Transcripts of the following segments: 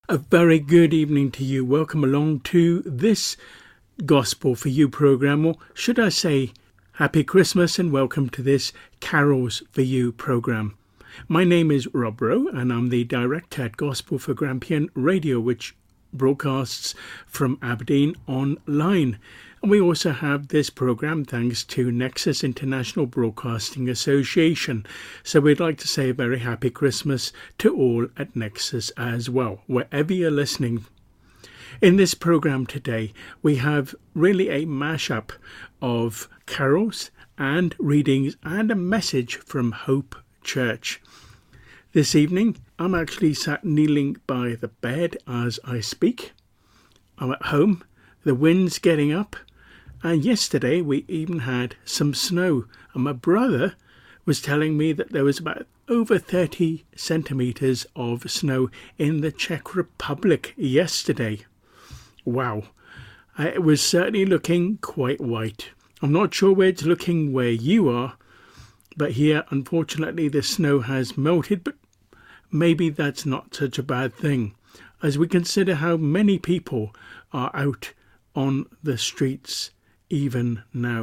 A very good evening to you. Welcome along to this Gospel for You program, or should I say, Happy Christmas and welcome to this Carols for You program. My name is Rob Rowe and I'm the director at Gospel for Grampian Radio, which broadcasts from Aberdeen online. And we also have this program thanks to Nexus International Broadcasting Association. So we'd like to say a very happy Christmas to all at Nexus as well, wherever you're listening. In this program today, we have really a mashup of carols and readings and a message from Hope Church. This evening, I'm actually sat kneeling by the bed as I speak. I'm at home, the wind's getting up, and yesterday we even had some snow, and my brother was telling me that there was about over 30 centimetres of snow in the Czech Republic yesterday. Wow, it was certainly looking quite white. I'm not sure where it's looking where you are, but here unfortunately the snow has melted, but maybe that's not such a bad thing as we consider how many people are out on the streets even now.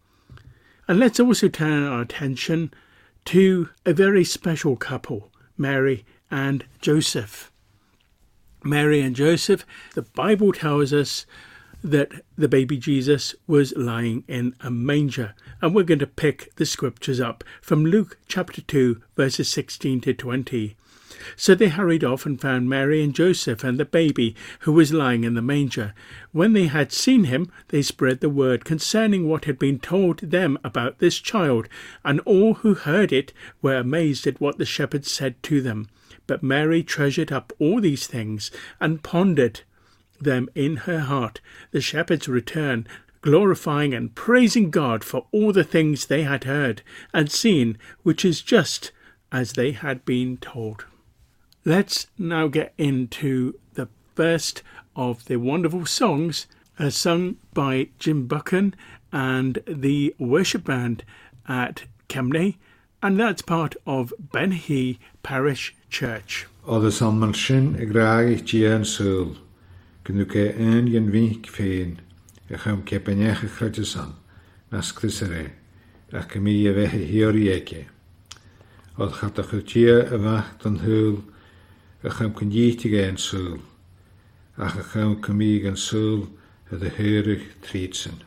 And let's also turn our attention to a very special couple, Mary and Joseph. Mary and Joseph, the Bible tells us that the baby Jesus was lying in a manger. And we're going to pick the scriptures up from Luke chapter 2, verses 16 to 20. So they hurried off and found Mary and Joseph and the baby who was lying in the manger. When they had seen him, they spread the word concerning what had been told them about this child, and all who heard it were amazed at what the shepherds said to them. But Mary treasured up all these things and pondered them in her heart. The shepherds returned, glorifying and praising God for all the things they had heard and seen, which is just as they had been told. Let's now get into the first of the wonderful songs sung by Jim Buchan and the worship band at Kemney, and that's part of Benhee Parish Church. Oedd y salmon sin y graag eich dia yn sŵl, gynnwch e yn yw'n fynd ffein, eich am cepenech y chrydysan, nasgdys yr e, ac ym i y fe hior i ege. Oedd chadach y dia y fach dan hwyl, eich am cynnytig e yn sŵl, ac eich am cymig yn sŵl y ddyhyrych trídsyn.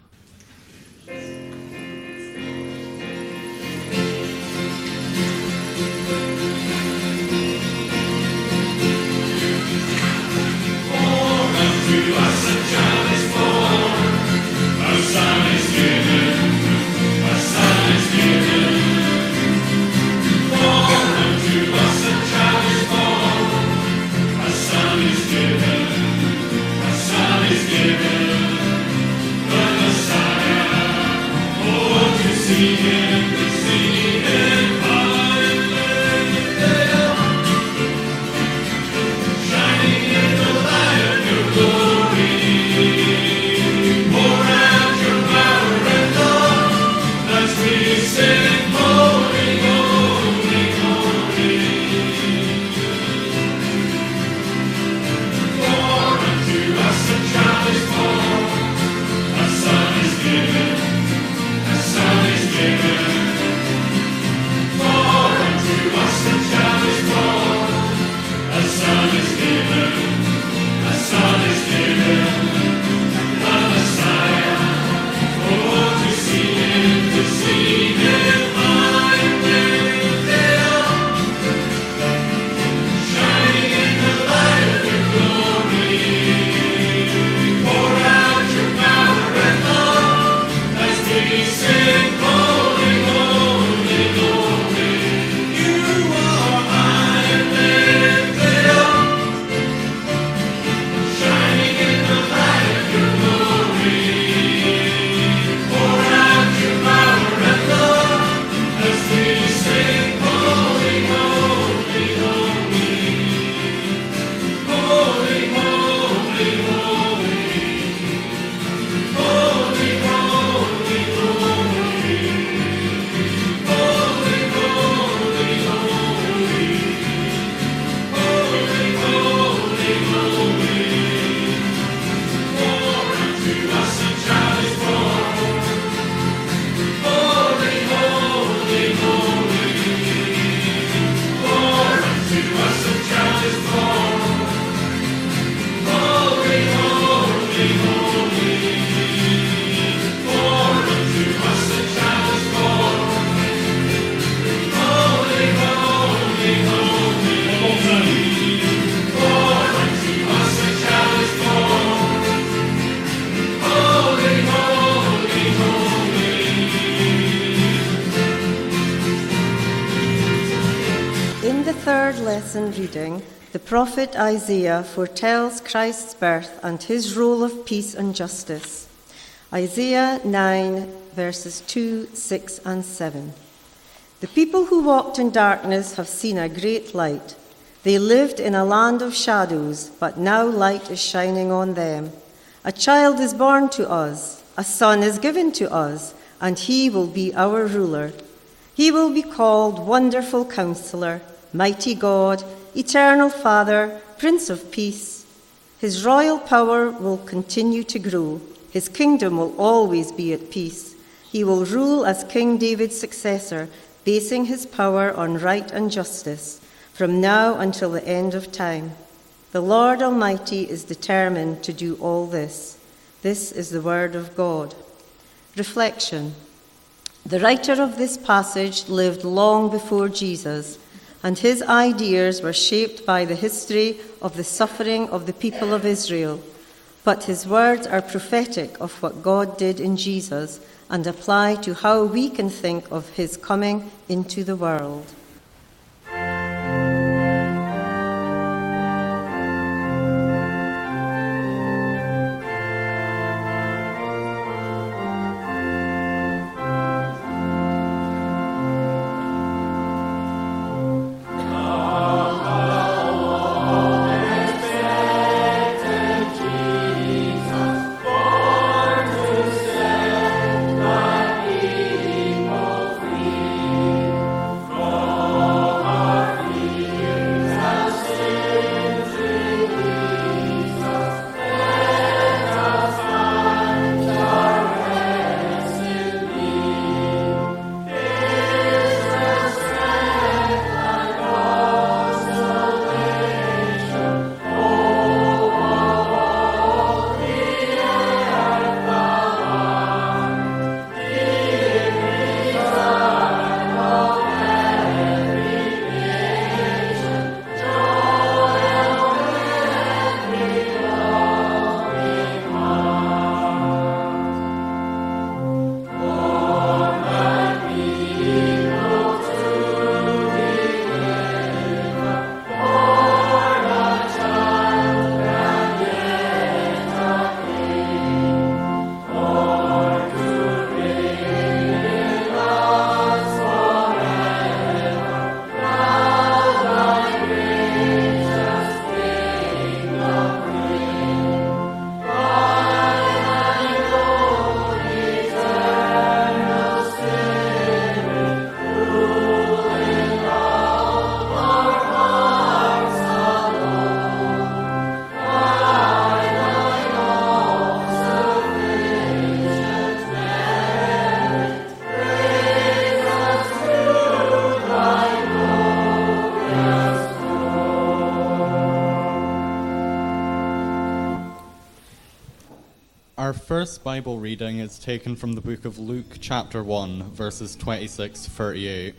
Given, the lesson reading, the prophet Isaiah foretells Christ's birth and his role of peace and justice. Isaiah 9, verses 2, 6, and 7. The people who walked in darkness have seen a great light. They lived in a land of shadows, but now light is shining on them. A child is born to us, a son is given to us, and he will be our ruler. He will be called Wonderful Counselor, Mighty God, Eternal Father, Prince of Peace. His royal power will continue to grow. His kingdom will always be at peace. He will rule as King David's successor, basing his power on right and justice, from now until the end of time. The Lord Almighty is determined to do all this. This is the word of God. Reflection. The writer of this passage lived long before Jesus, and his ideas were shaped by the history of the suffering of the people of Israel. But his words are prophetic of what God did in Jesus and apply to how we can think of his coming into the world. Our first Bible reading is taken from the book of Luke, chapter 1, verses 26 to 38.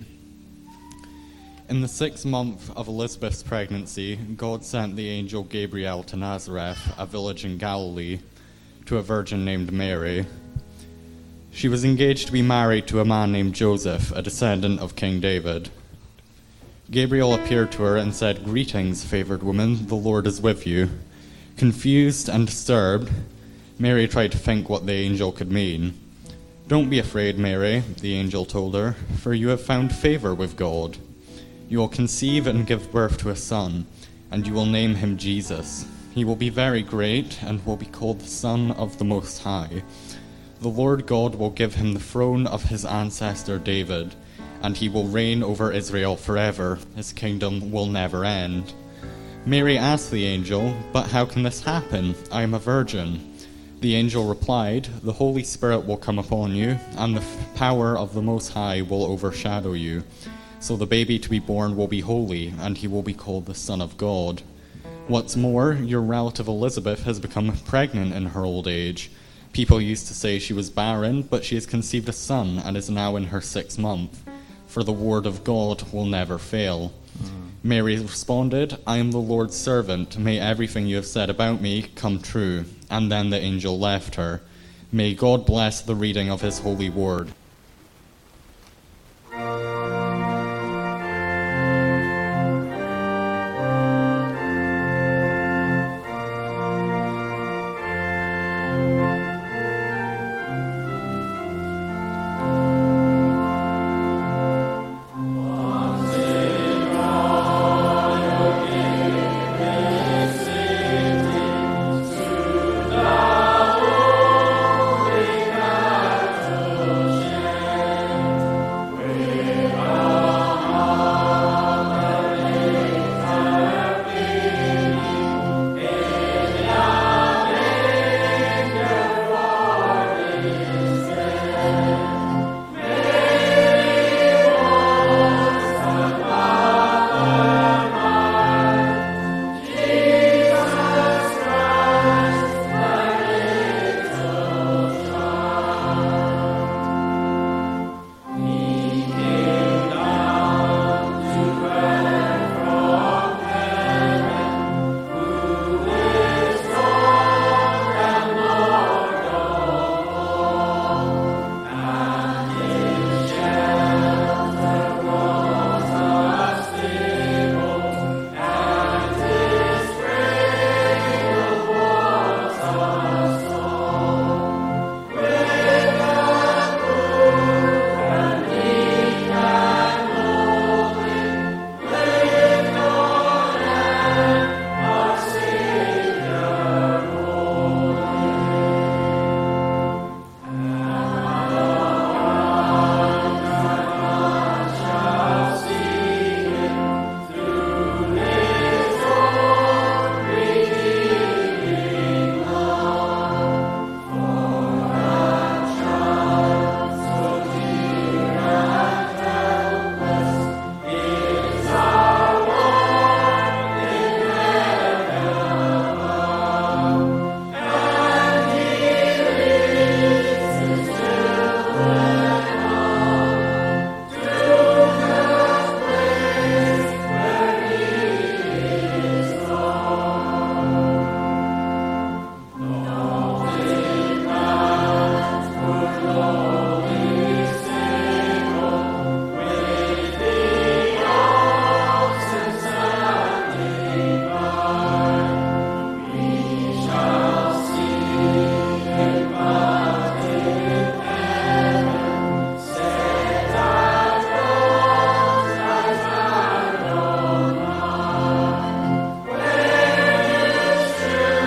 In the 6th month of Elizabeth's pregnancy, God sent the angel Gabriel to Nazareth, a village in Galilee, to a virgin named Mary. She was engaged to be married to a man named Joseph, a descendant of King David. Gabriel appeared to her and said, "Greetings, favored woman, the Lord is with you." Confused and disturbed, Mary tried to think what the angel could mean. "Don't be afraid, Mary," the angel told her, "for you have found favor with God. You will conceive and give birth to a son, and you will name him Jesus. He will be very great and will be called the Son of the Most High. The Lord God will give him the throne of his ancestor David, and he will reign over Israel forever. His kingdom will never end." Mary asked the angel, "But how can this happen? I am a virgin." The angel replied, "The Holy Spirit will come upon you, and the power of the Most High will overshadow you. So the baby to be born will be holy, and he will be called the Son of God. What's more, your relative Elizabeth has become pregnant in her old age. People used to say she was barren, but she has conceived a son and is now in her 6th month. For the word of God will never fail." Mary responded, "I am the Lord's servant. May everything you have said about me come true." And then the angel left her. May God bless the reading of his holy word.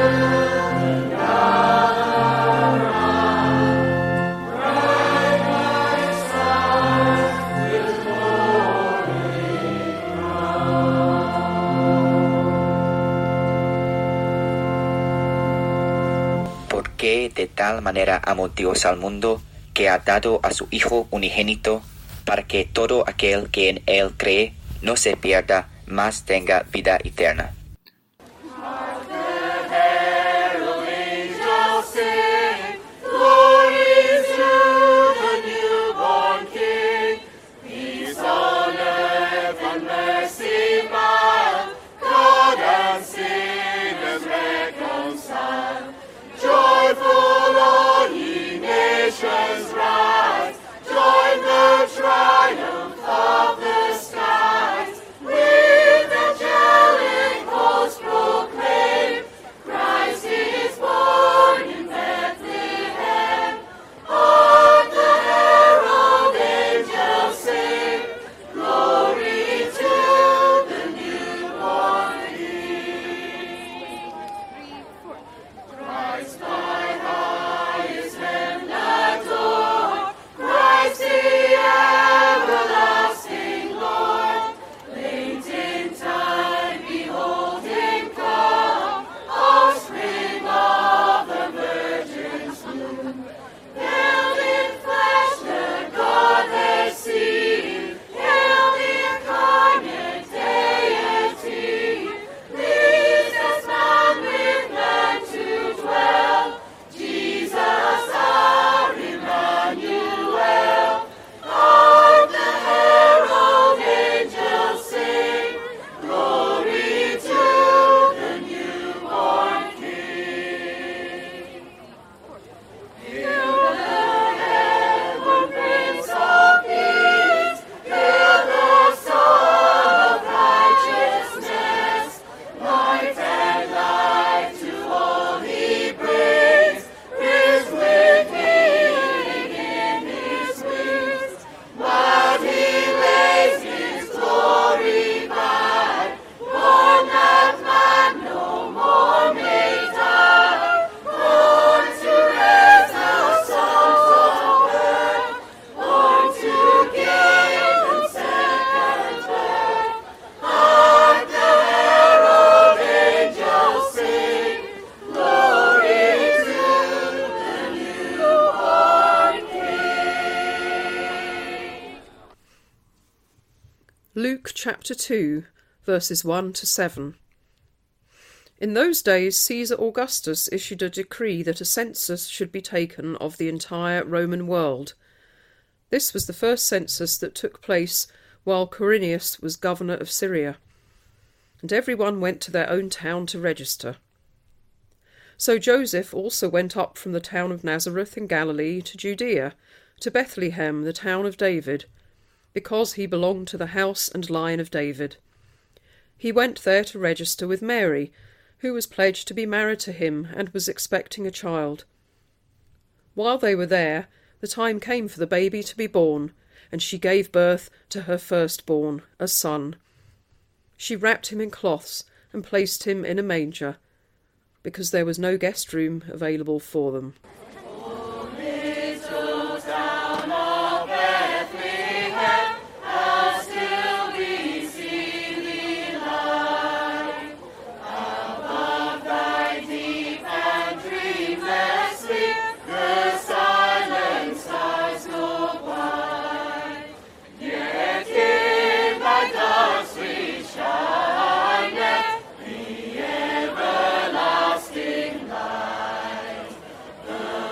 Porque de tal manera amó Dios al mundo, que ha dado a su Hijo unigénito, para que todo aquel que en él cree no se pierda, mas tenga vida eterna. Luke chapter 2, verses 1 to 7. In those days Caesar Augustus issued a decree that a census should be taken of the entire Roman world. This was the first census that took place while Quirinius was governor of Syria, and everyone went to their own town to register. So Joseph also went up from the town of Nazareth in Galilee to Judea, to Bethlehem, the town of David, because he belonged to the house and line of David. He went there to register with Mary, who was pledged to be married to him and was expecting a child. While they were there, the time came for the baby to be born, and she gave birth to her firstborn, a son. She wrapped him in cloths and placed him in a manger, because there was no guest room available for them. The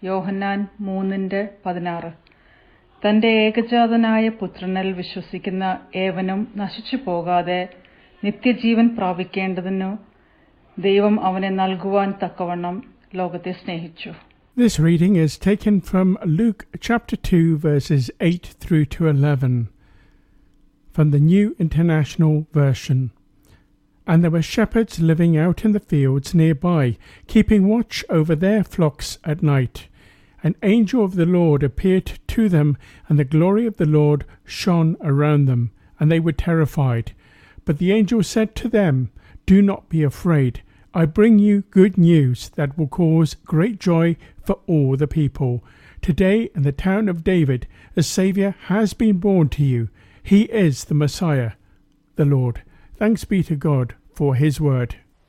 യോഹന്നാൻ 3:16. തന്റെ ഏകജാതനായ പുത്രനിൽ വിശ്വസിക്കുന്ന ഏവനും നശിച്ചു പോകാതെ നിത്യജീവൻ പ്രാപിക്കേണ്ടതിനു ദൈവം അവനെ നൽകുവാൻ തക്കവണ്ണം ലോകത്തെ സ്നേഹിച്ചു. This reading is taken from Luke chapter 2 verses 8 through to 11 from the New International Version. And there were shepherds living out in the fields nearby, keeping watch over their flocks at night. An angel of the Lord appeared to them, and the glory of the Lord shone around them, and they were terrified. But the angel said to them, "Do not be afraid. I bring you good news that will cause great joy for all the people. Today in the town of David a Saviour has been born to you. He is the Messiah, the Lord." Thanks be to God for his word.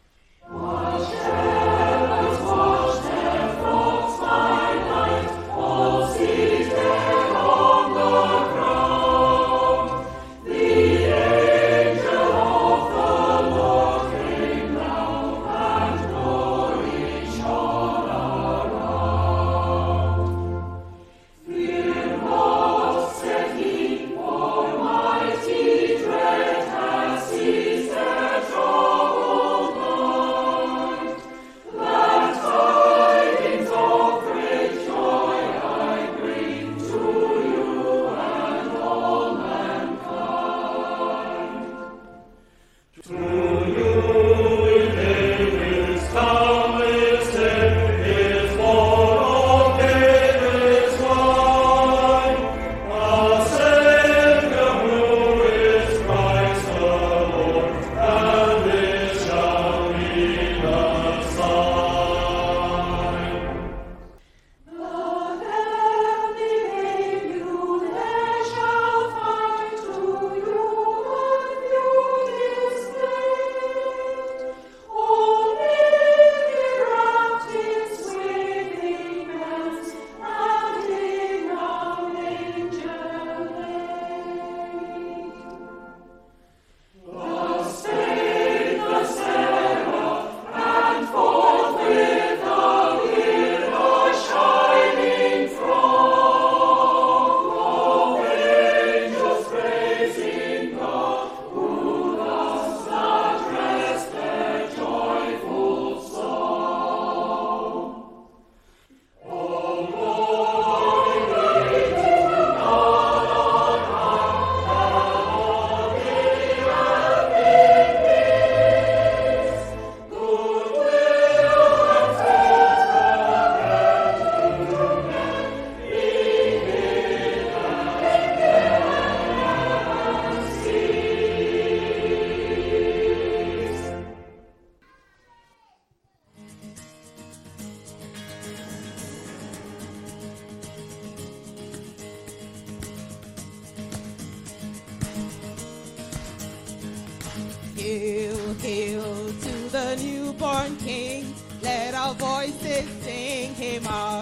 Hail, hail to the newborn King. Let our voices sing him our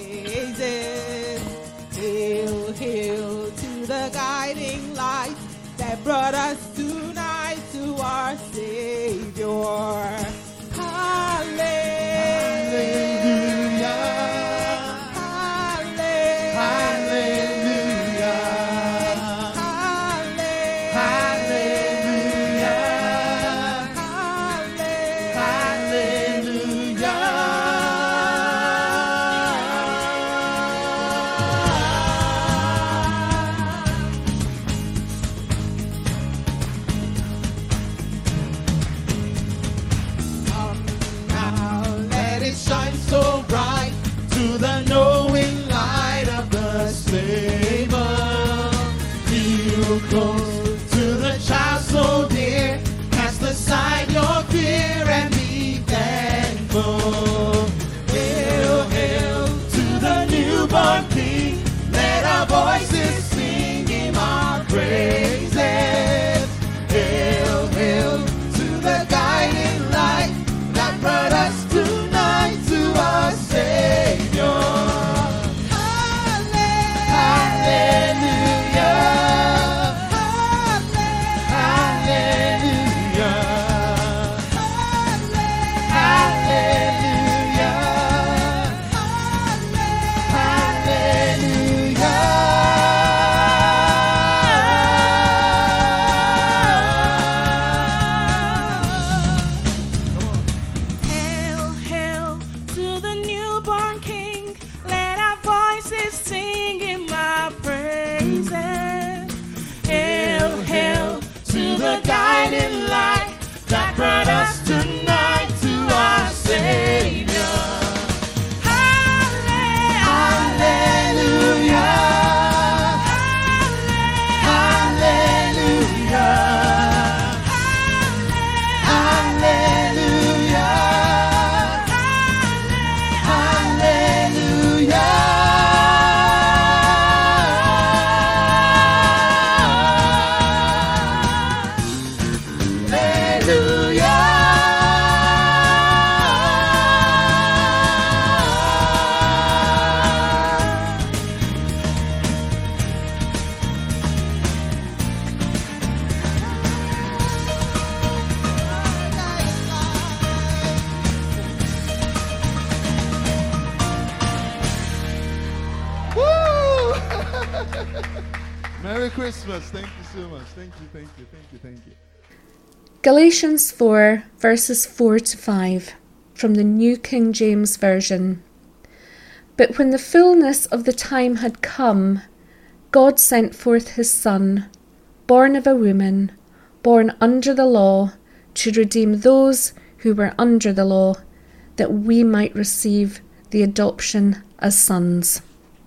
praises. Hail, hail to the guiding light that brought us tonight to our Savior. Hallelujah. Merry Christmas. Thank you so much. Thank you. Galatians 4, verses 4 to 5, from the New King James Version. But when the fullness of the time had come, God sent forth his Son, born of a woman, born under the law, to redeem those who were under the law, that we might receive the adoption as sons.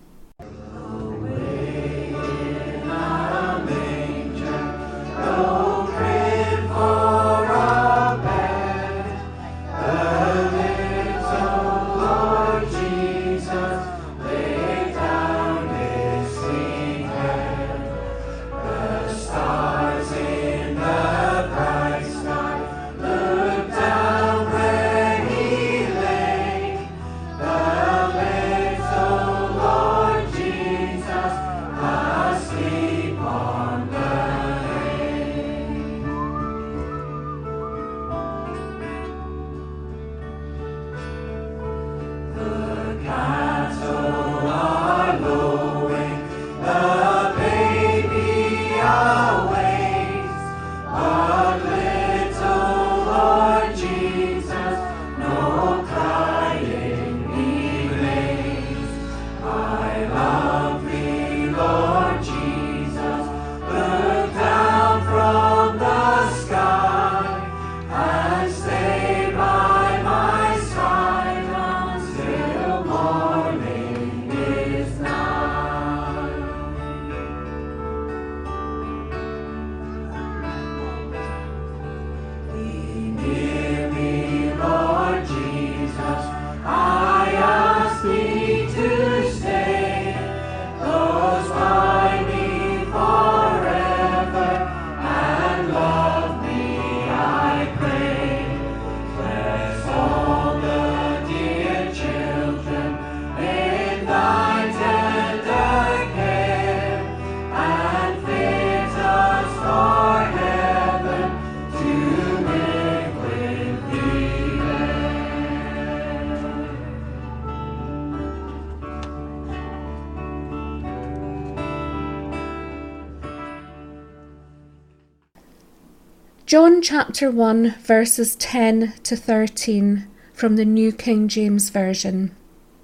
John chapter 1, verses 10 to 13, from the New King James Version.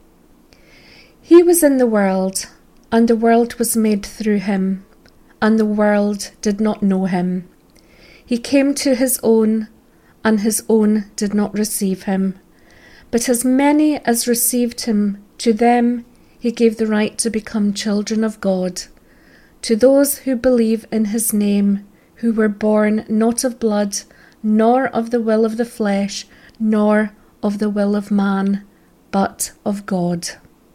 He was in the world, and the world was made through him, and the world did not know him. He came to his own, and his own did not receive him. But as many as received him, to them he gave the right to become children of God, to those who believe in his name, who were born not of blood, nor of the will of the flesh, nor of the will of man, but of God.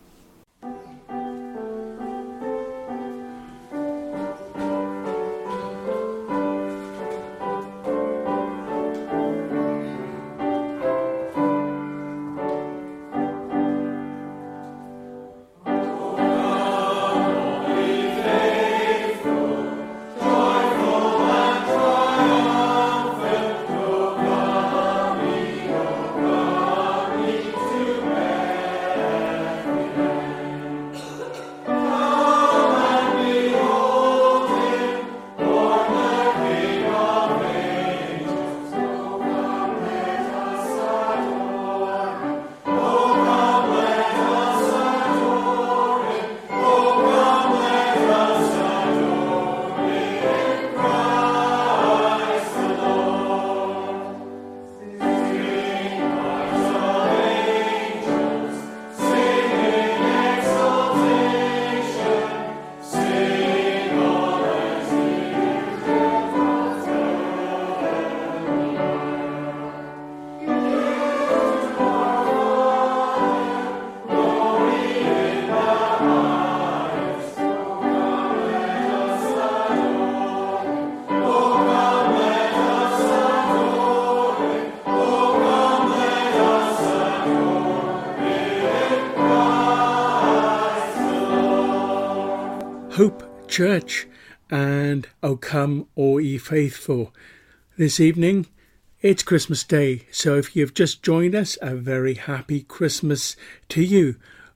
Hope Church and O Come All Ye Faithful. This evening it's Christmas Day, so if you've just joined us, a very happy Christmas to you.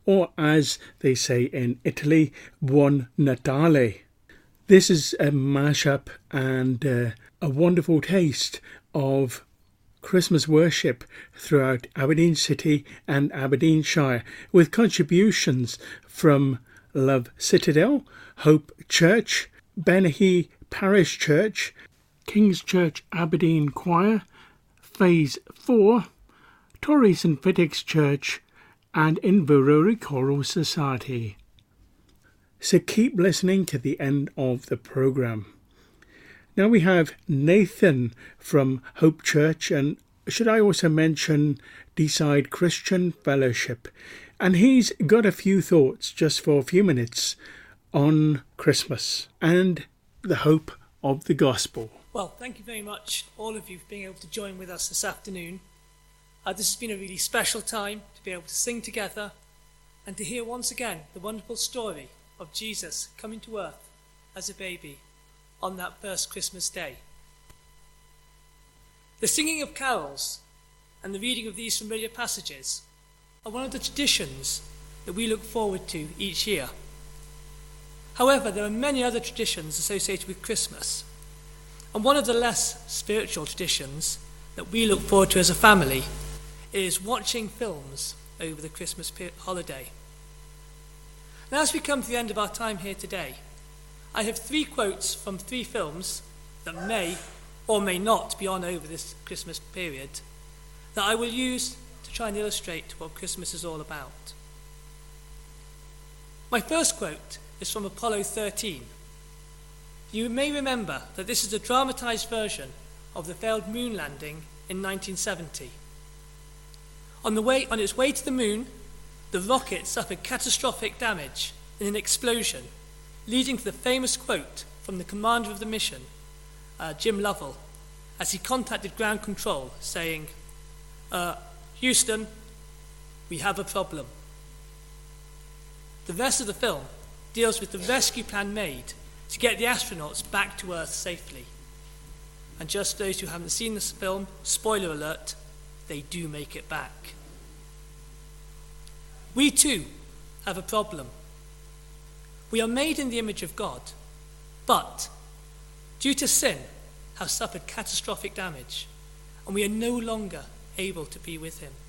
or as they say in Italy, Buon Natale. This is a mashup and a wonderful taste of Christmas worship throughout Aberdeen City and Aberdeenshire, with contributions from Love Citadel, Hope Church, Benahee Parish Church, King's Church Aberdeen Choir, Phase 4, Torrey St Fittix Church, and Inverary Choral Society. So keep listening to the end of the programme. Now we have Nathan from Hope Church, and should I also mention Deeside Christian Fellowship, and he's got a few thoughts just for a few minutes on Christmas and the hope of the gospel. Well, thank you very much, all of you, for being able to join with us this afternoon. This has been a really special time to be able to sing together and to hear once again the wonderful story of Jesus coming to earth as a baby on that first Christmas day. The singing of carols and the reading of these familiar passages are one of the traditions that we look forward to each year. However, there are many other traditions associated with Christmas, and one of the less spiritual traditions that we look forward to as a family is watching films over the Christmas holiday. Now, as we come to the end of our time here today, I have 3 quotes from 3 films that may or may not be on over this Christmas period that I will use to try and illustrate what Christmas is all about. My first quote is from Apollo 13. You may remember that this is a dramatised version of the failed moon landing in 1970. On its way to the moon, the rocket suffered catastrophic damage in an explosion, leading to the famous quote from the commander of the mission, Jim Lovell, as he contacted ground control, saying, Houston, we have a problem. The rest of the film deals with the rescue plan made to get the astronauts back to Earth safely. And just those who haven't seen this film, spoiler alert, they do make it back. We too have a problem. We are made in the image of God, but due to sin have suffered catastrophic damage, and we are no longer able to be with him.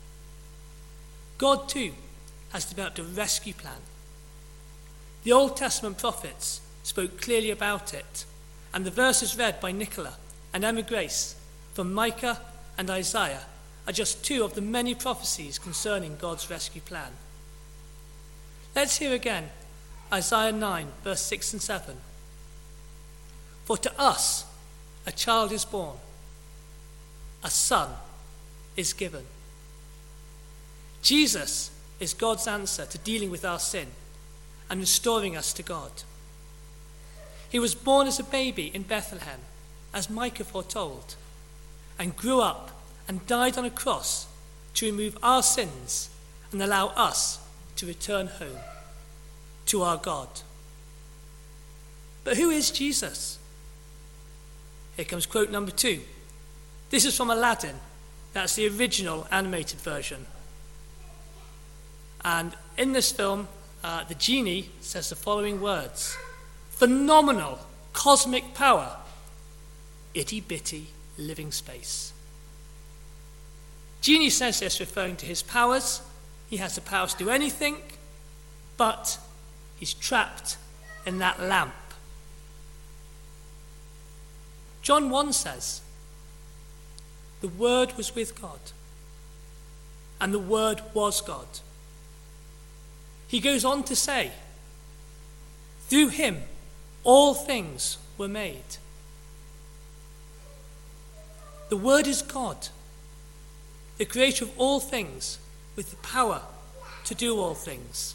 God too has developed a rescue plan. The Old Testament prophets spoke clearly about it, and the verses read by Nicola and Emma Grace from Micah and Isaiah are just 2 of the many prophecies concerning God's rescue plan. Let's hear again Isaiah 9, verse 6 and 7. For to us a child is born, a son is given. Jesus is God's answer to dealing with our sin and restoring us to God. He was born as a baby in Bethlehem, as Micah foretold, and grew up and died on a cross to remove our sins and allow us to return home to our God. But who is Jesus? Here comes quote number 2. This is from Aladdin. That's the original animated version. And in this film, the genie says the following words: phenomenal cosmic power, itty-bitty living space. Genie says this referring to his powers. He has the power to do anything, but he's trapped in that lamp. John 1 says, the Word was with God, and the Word was God. He goes on to say, through him all things were made. The Word is God, the creator of all things, with the power to do all things.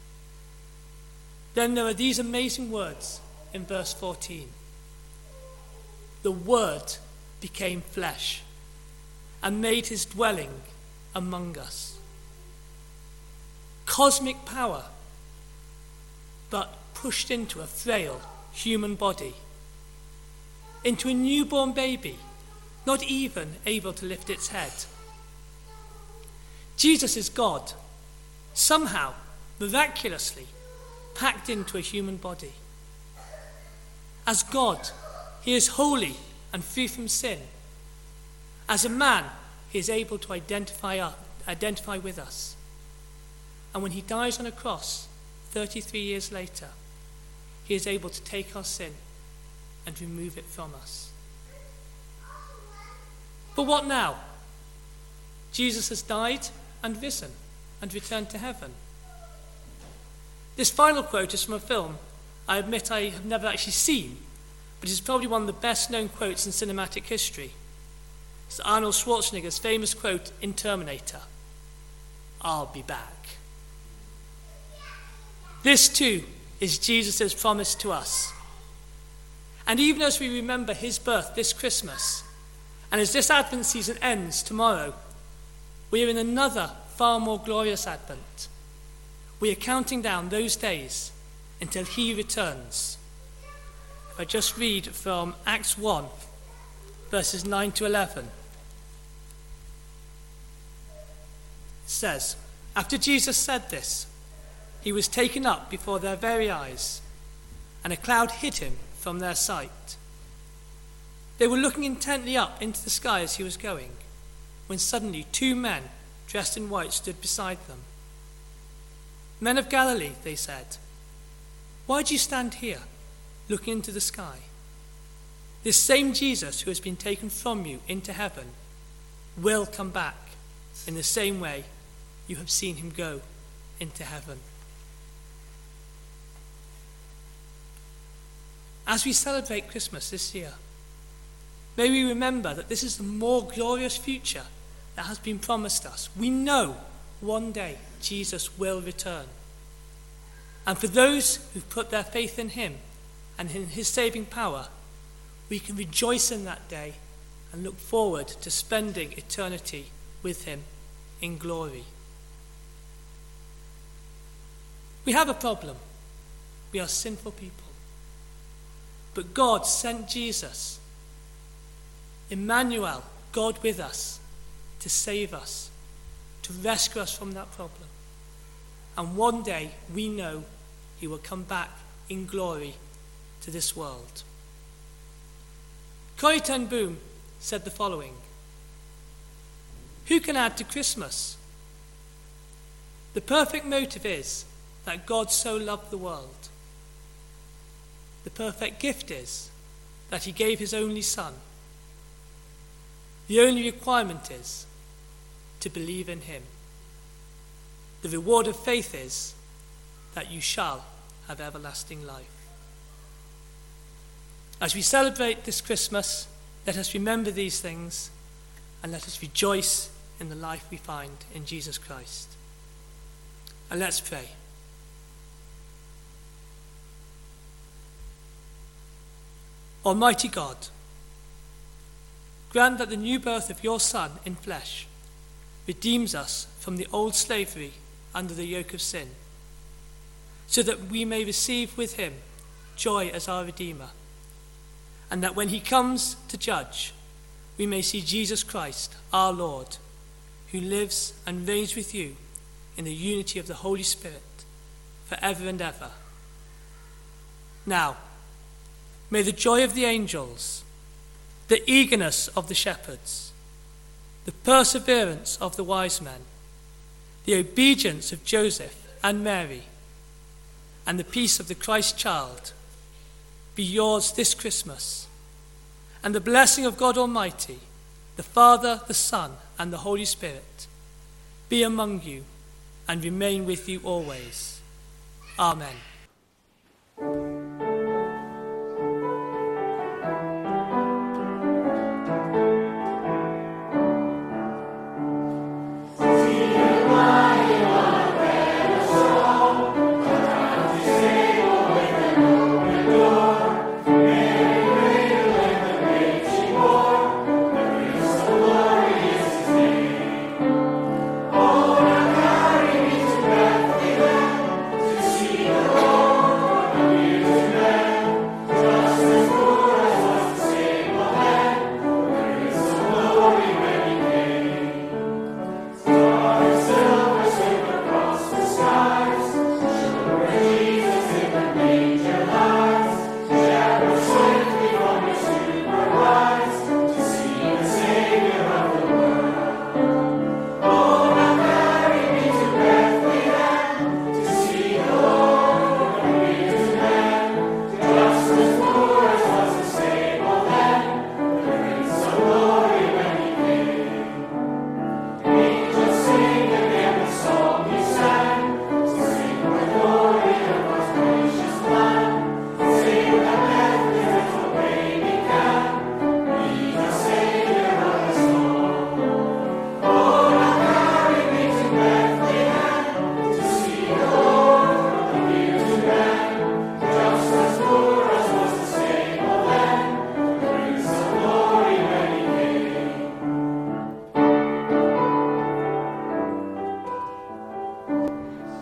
Then there are these amazing words in verse 14. The Word became flesh and made his dwelling among us. Cosmic power, but pushed into a frail human body, into a newborn baby, not even able to lift its head. Jesus is God, somehow, miraculously, packed into a human body. As God, he is holy and free from sin. As a man, he is able to identify with us. And when he dies on a cross 33 years later, he is able to take our sin and remove it from us. But what now? Jesus has died and risen and returned to heaven. This final quote is from a film I admit I have never actually seen, but it's probably one of the best known quotes in cinematic history. It's Arnold Schwarzenegger's famous quote in Terminator, "I'll be back." This too is Jesus' promise to us. And even as we remember his birth this Christmas, and as this Advent season ends tomorrow, we are in another far more glorious Advent. We are counting down those days until he returns. If I just read from Acts 1, verses 9 to 11. It says, "After Jesus said this, he was taken up before their very eyes, and a cloud hid him from their sight. They were looking intently up into the sky as he was going, when suddenly 2 men dressed in white stood beside them. 'Men of Galilee,' they said, 'why do you stand here, looking into the sky? This same Jesus who has been taken from you into heaven will come back in the same way you have seen him go into heaven.'" As we celebrate Christmas this year, may we remember that this is the more glorious future that has been promised us. We know one day Jesus will return. And for those who've put their faith in him and in his saving power, we can rejoice in that day and look forward to spending eternity with him in glory. We have a problem. We are sinful people. But God sent Jesus, Emmanuel, God with us, to save us, to rescue us from that problem. And one day we know he will come back in glory to this world. Corrie ten Boom said the following: "Who can add to Christmas? The perfect motive is that God so loved the world. The perfect gift is that he gave his only Son. The only requirement is to believe in him. The reward of faith is that you shall have everlasting life." As we celebrate this Christmas, let us remember these things and let us rejoice in the life we find in Jesus Christ. And let's pray. Almighty God, grant that the new birth of your Son in flesh redeems us from the old slavery under the yoke of sin, so that we may receive with him joy as our Redeemer, and that when he comes to judge, we may see Jesus Christ, our Lord, who lives and reigns with you in the unity of the Holy Spirit forever and ever. Now, may the joy of the angels, the eagerness of the shepherds, the perseverance of the wise men, the obedience of Joseph and Mary, and the peace of the Christ child be yours this Christmas, and the blessing of God Almighty, the Father, the Son, and the Holy Spirit be among you and remain with you always. Amen. See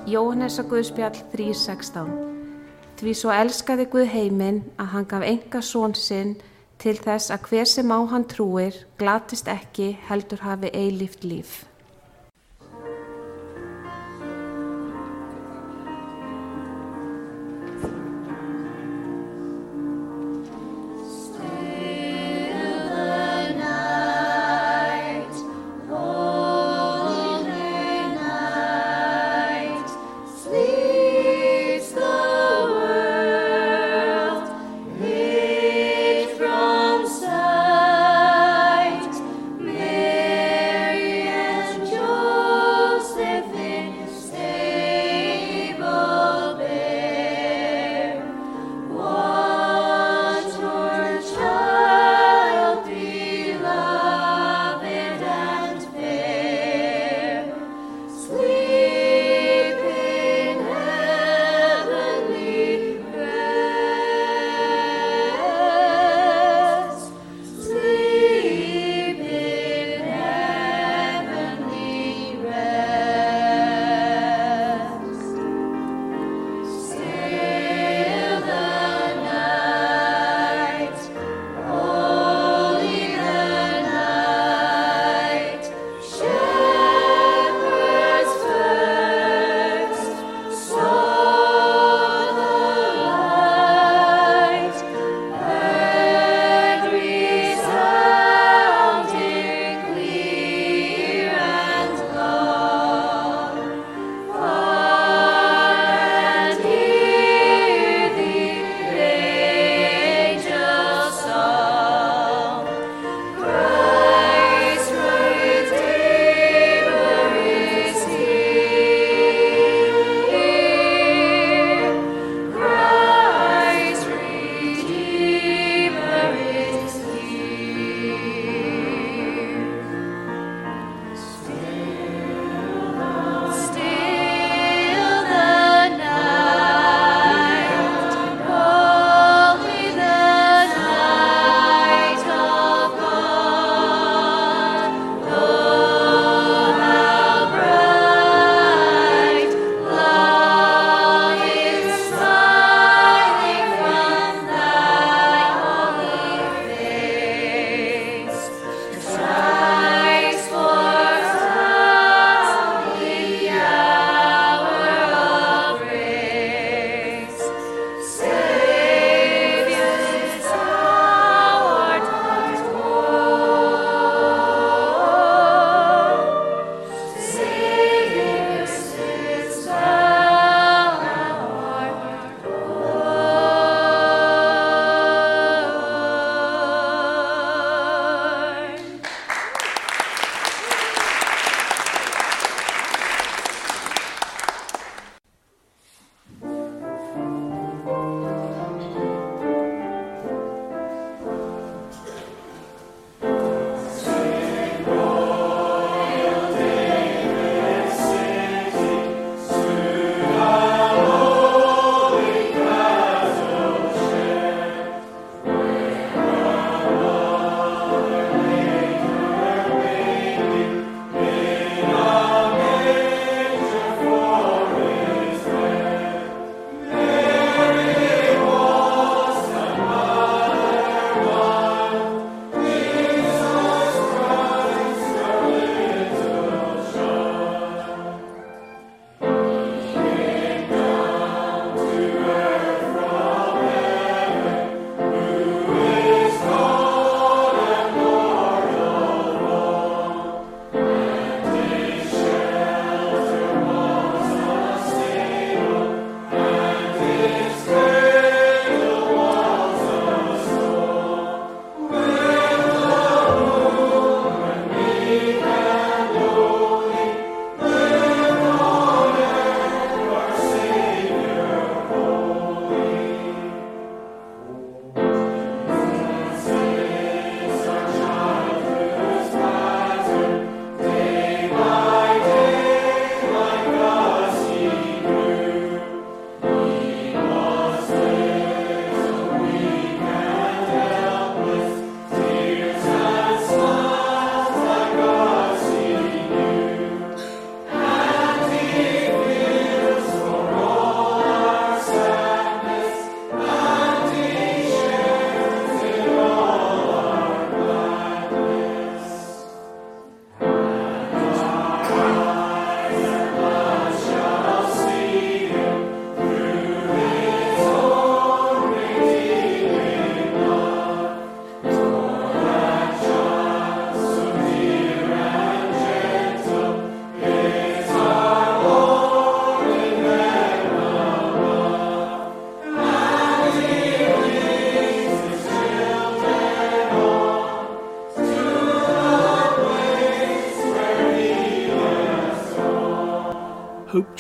Jóhannesar Guðspjall 3:16. Því svo elskaði Guð heiminn að hann gaf einkason sinn til þess að hver sem á hann trúir glatist ekki heldur hafi eilíft líf. Mary and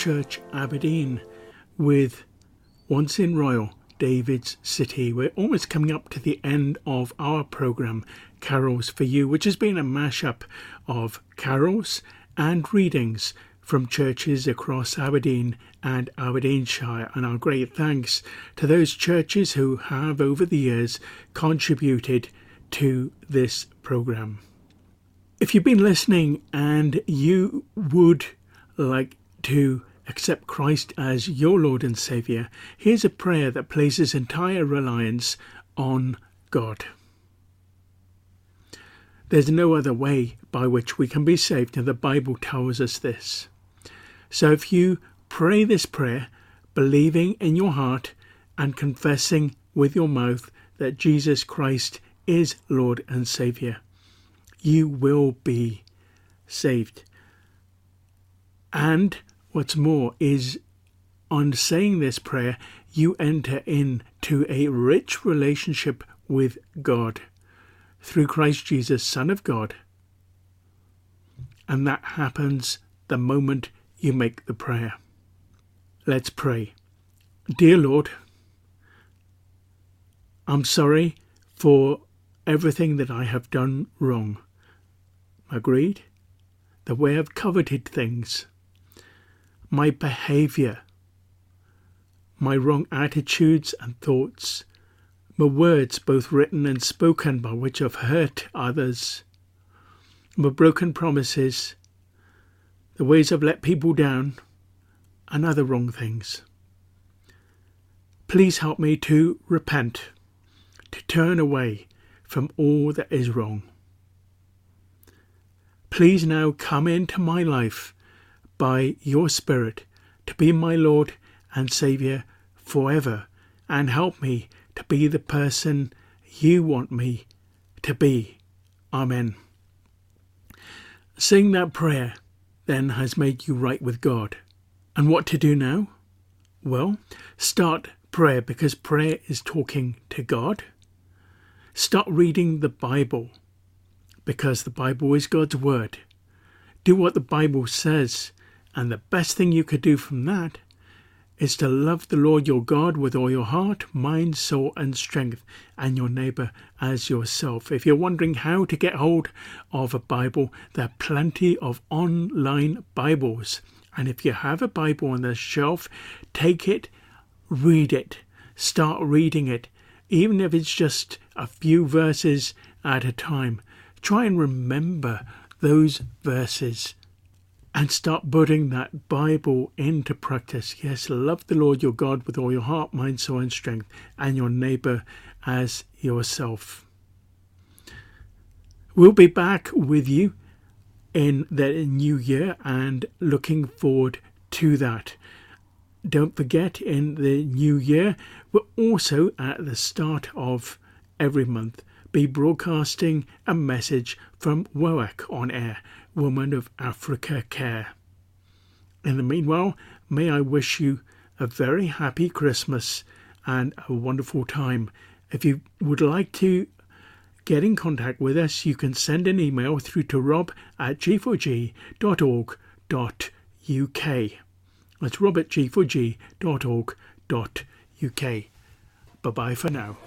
Church Aberdeen with Once in Royal, David's City. We're almost coming up to the end of our programme, Carols for You, which has been a mashup of carols and readings from churches across Aberdeen and Aberdeenshire, and our great thanks to those churches who have over the years contributed to this programme. If you've been listening and you would like to accept Christ as your Lord and Saviour, here's a prayer that places entire reliance on God. There's no other way by which we can be saved, and the Bible tells us this. So if you pray this prayer, believing in your heart and confessing with your mouth that Jesus Christ is Lord and Saviour, you will be saved. And what's more is, on saying this prayer, you enter into a rich relationship with God through Christ Jesus, Son of God. And that happens the moment you make the prayer. Let's pray. Dear Lord, I'm sorry for everything that I have done wrong. My greed, the way I've coveted things, my behaviour, my wrong attitudes and thoughts, my words both written and spoken by which I've hurt others, my broken promises, the ways I've let people down, and other wrong things. Please help me to repent, to turn away from all that is wrong. Please now come into my life by your Spirit to be my Lord and Saviour forever, and help me to be the person you want me to be. Amen. Saying that prayer then has made you right with God. And what to do now? Well, start prayer, because prayer is talking to God. Start reading the Bible, because the Bible is God's word. Do what the Bible says, and the best thing you could do from that is to love the Lord your God with all your heart, mind, soul and strength, and your neighbour as yourself. If you're wondering how to get hold of a Bible, there are plenty of online Bibles. And if you have a Bible on the shelf, take it, read it, start reading it, even if it's just a few verses at a time. Try and remember those verses and start putting that Bible into practice. Yes, love the Lord your God with all your heart, mind, soul and strength, and your neighbour as yourself. We'll be back with you in the new year, and looking forward to that. Don't forget, in the new year, we're also at the start of every month be broadcasting a message from WOAC on air, Woman of Africa Care. In the meanwhile, may I wish you a very happy Christmas and a wonderful time. If you would like to get in contact with us, you can send an email through to rob@g4g.org.uk. That's rob@g4g.org.uk. Bye-bye for now.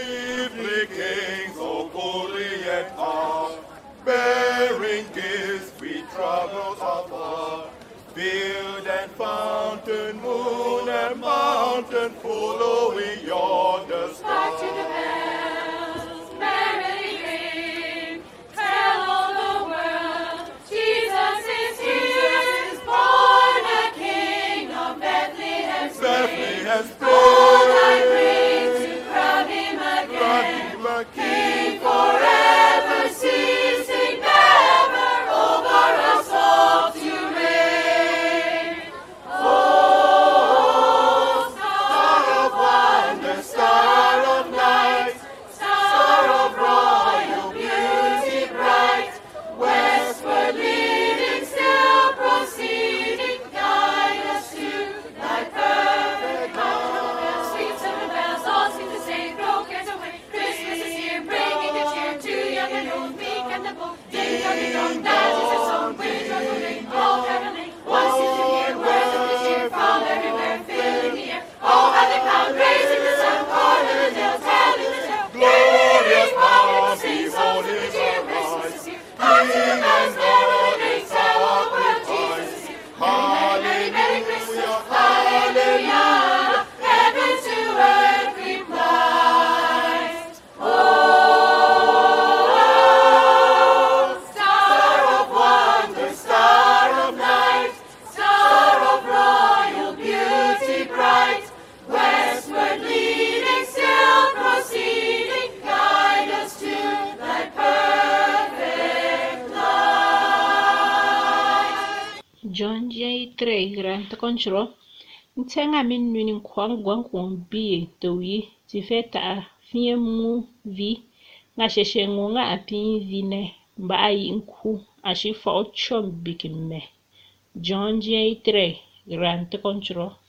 Bearing gifts, we travels afar, field and fountain, moon and mountain, following yonder star. Back to the bells, merrily ring, tell all the world, Jesus is here, born a King of Bethlehem's spring. All thy praise to crown him again, King forever ceasing never over us all to reign. Oh, star of wonder, star of light, star of royal beauty bright, westward leading, still proceeding, guide us to thy perfect love. Hallelujah, heaven to earth replies. Oh, star of wonder, star of night, star of royal beauty bright, westward leading, still proceeding, guide us to thy perfect light. John J. 3 grant control. Ntenga min nunin kwang gwang kwang bi towi ti feta fie mu vi nga sheshe ngunga api vine ba ayi nku ashi fa ochom bikin me. John J. 3 grant control.